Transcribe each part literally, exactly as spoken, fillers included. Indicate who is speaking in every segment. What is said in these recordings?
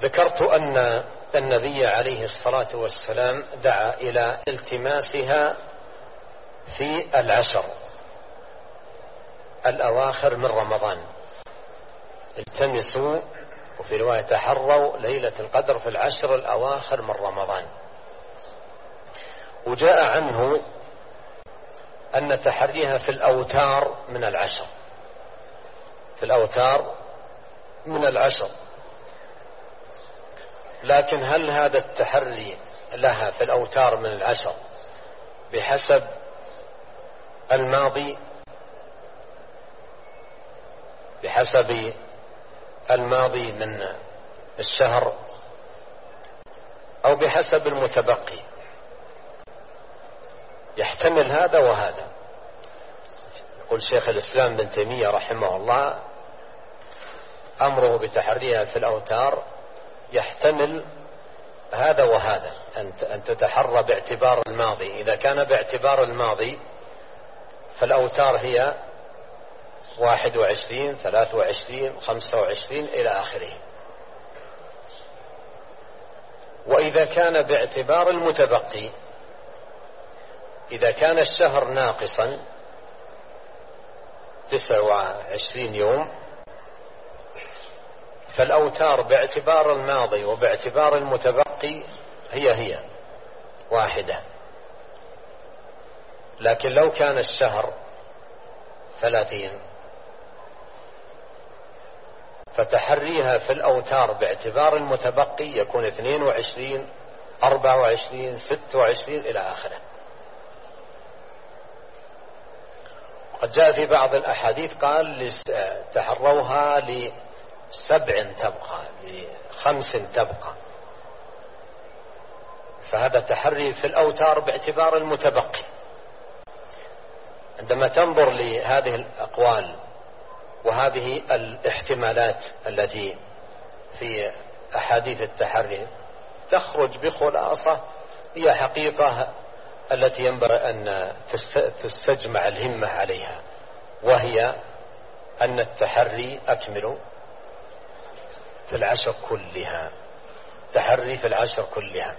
Speaker 1: ذكرت أن النبي عليه الصلاة والسلام دعا إلى التماسها في العشر الأواخر من رمضان. التمسوا، وفي رواية تحروا ليلة القدر في العشر الأواخر من رمضان. وجاء عنه أن تحريها في الأوتار من العشر، في الأوتار من العشر. لكن هل هذا التحري لها في الأوتار من العشر بحسب الماضي بحسب الماضي من الشهر أو بحسب المتبقي؟ يحتمل هذا وهذا. يقول شيخ الإسلام بن تيمية رحمه الله: أمره بتحريها في الأوتار يحتمل هذا وهذا، أن تتحرى باعتبار الماضي. إذا كان باعتبار الماضي فالأوتار هي واحد وعشرين، ثلاث وعشرين، خمسة وعشرين إلى آخره. وإذا كان باعتبار المتبقي، إذا كان الشهر ناقصا تسع وعشرين يوم، فالأوتار باعتبار الماضي وباعتبار المتبقي هي هي واحدة. لكن لو كان الشهر ثلاثين فتحريها في الأوتار باعتبار المتبقي يكون اثنين وعشرين، أربعة وعشرين، ستة وعشرين إلى آخره. قد جاء في بعض الأحاديث قال تحروها لسبع تبقى، لخمس تبقى. فهذا تحري في الأوتار باعتبار المتبقي. عندما تنظر لهذه الأقوال وهذه الاحتمالات التي في أحاديث التحري تخرج بخلاصة هي حقيقة التي ينبغي أن تستجمع الهمة عليها، وهي أن التحري أكمل في العشر كلها، تحري في العشر كلها.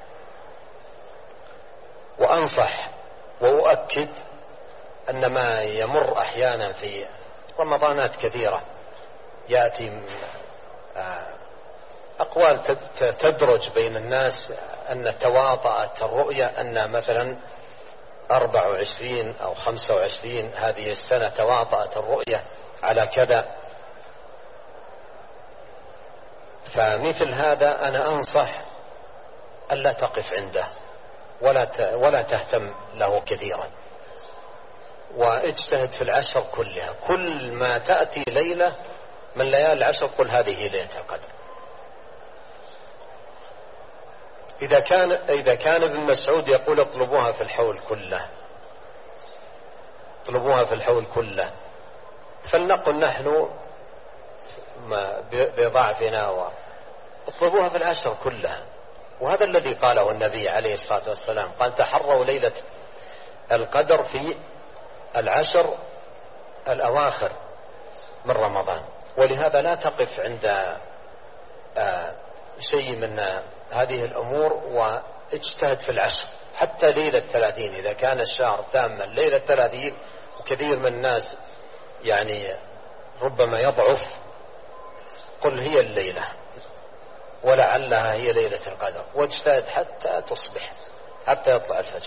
Speaker 1: وأنصح وأؤكد أن ما يمر أحيانا في رمضانات كثيرة يأتي أقوال تدرج بين الناس أن تواطأت الرؤية، أن مثلا أربع وعشرين أو خمسة وعشرين هذه السنة تواطأت الرؤية على كذا. فمثل هذا أنا أنصح ألا تقف عنده ولا ولا تهتم له كثيرا، واجتهد في العشر كلها. كل ما تأتي ليلة من ليالي العشر قل هذه ليلة القدر. إذا كان إذا كان ابن مسعود يقول اطلبوها في الحول كله، اطلبوها في الحول كله، فلنقل نحن بضعفنا اطلبوها في العشر كلها. وهذا الذي قاله النبي عليه الصلاة والسلام، قال تحروا ليلة القدر في العشر الأواخر من رمضان. ولهذا لا تقف عند شيء من هذه الأمور واجتهد في العشر حتى ليلة ثلاثين. إذا كان الشهر تاما ليلة ثلاثين، وكثير من الناس يعني ربما يضعف، قل هي الليلة ولعلها هي ليلة القدر، واجتهد حتى تصبح، حتى يطلع الفجر.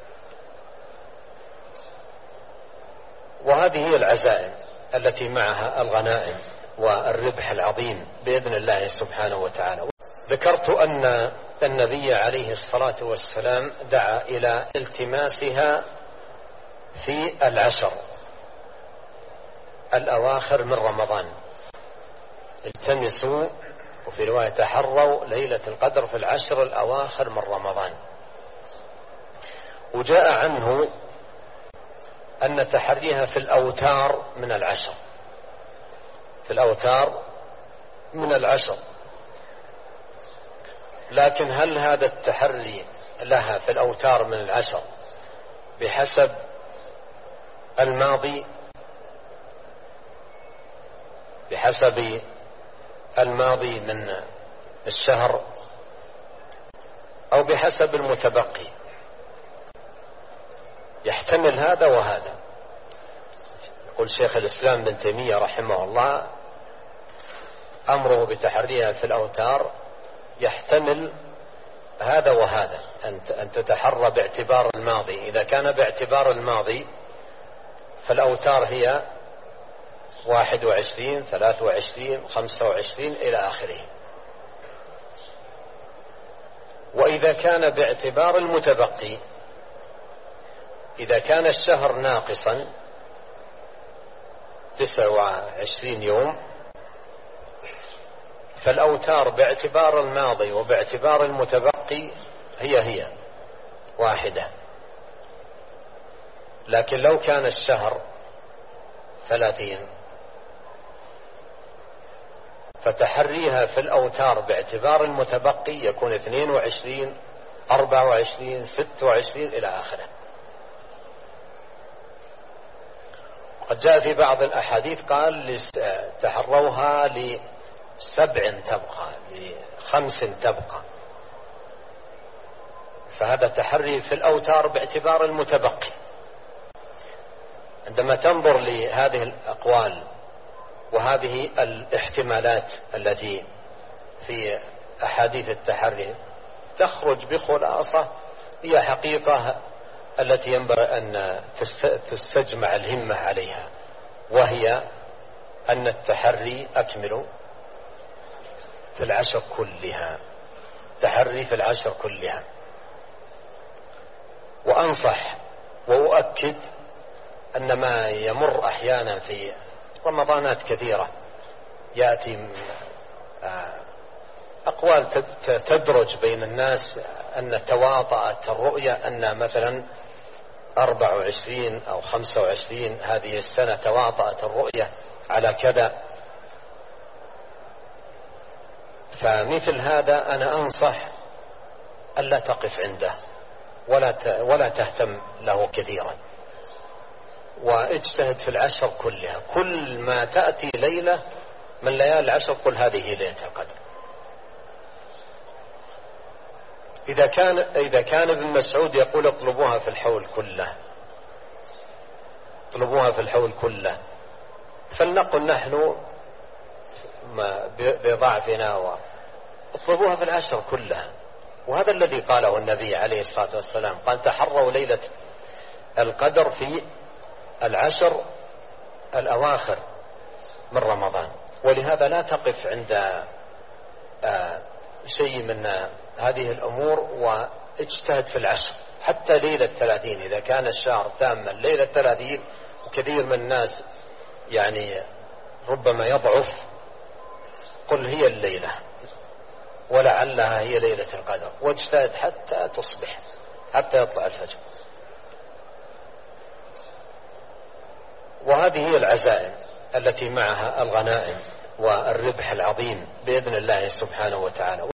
Speaker 1: وهذه هي العزائم التي معها الغنائم والربح العظيم بإذن الله سبحانه وتعالى. ذكرت أن النبي عليه الصلاة والسلام دعا إلى التماسها في العشر الأواخر من رمضان. التمسوا، وفي رواية تحروا ليلة القدر في العشر الأواخر من رمضان. وجاء عنه أن تحريها في الأوتار من العشر، في الأوتار من العشر. لكن هل هذا التحري لها في الأوتار من العشر بحسب الماضي بحسب الماضي من الشهر أو بحسب المتبقي، يحتمل هذا وهذا. يقول شيخ الإسلام ابن تيمية رحمه الله: أمره بتحريها في الأوتار يحتمل هذا وهذا، أن تتحرى باعتبار الماضي. إذا كان باعتبار الماضي فالأوتار هي واحد وعشرين، ثلاث وعشرين، خمسة وعشرين إلى آخره. وإذا كان باعتبار المتبقي، إذا كان الشهر ناقصا تسع وعشرين يوم، فالأوتار باعتبار الماضي وباعتبار المتبقي هي هي واحدة. لكن لو كان الشهر ثلاثين فتحريها في الأوتار باعتبار المتبقي يكون اثنين وعشرين، أربعة وعشرين، ستة وعشرين إلى آخره. قد جاء في بعض الأحاديث قال تحروها لسبع تبقى، لخمس تبقى، فهذا تحري في الأوتار باعتبار المتبقي. عندما تنظر لهذه الأقوال وهذه الاحتمالات التي في أحاديث التحري تخرج بخلاصة هي حقيقة التي ينبغي أن تستجمع الهمة عليها، وهي أن التحري أكمل في العشر كلها، تحري في العشر كلها. وأنصح وأؤكد أن ما يمر أحيانا في رمضانات كثيرة يأتي أقوال تدرج بين الناس أن تواطأت الرؤية، أن مثلا أربع وعشرين أو خمسة وعشرين هذه السنة تواطأت الرؤية على كذا. فمثل هذا أنا أنصح ألا تقف عنده ولا ولا تهتم له كثيرا، واجتهد في العشر كلها. كل ما تأتي ليلة من ليالي العشر قل هذه ليلة القدر. إذا كان إذا كان ابن مسعود يقول اطلبوها في الحول كله، اطلبوها في الحول كله، فلنقل نحن بضعفنا اطلبوها في العشر كلها. وهذا الذي قاله النبي عليه الصلاة والسلام، قال تحروا ليلة القدر في العشر الأواخر من رمضان. ولهذا لا تقف عند شيء من هذه الأمور واجتهد في العشر حتى ليلة ثلاثين. إذا كان الشهر تاما ليلة ثلاثين، وكثير من الناس يعني ربما يضعف، قل هي الليلة ولعلها هي ليلة القدر، واجتهد حتى تصبح، حتى يطلع الفجر. وهذه هي العزائم التي معها الغنائم والربح العظيم بإذن الله سبحانه وتعالى.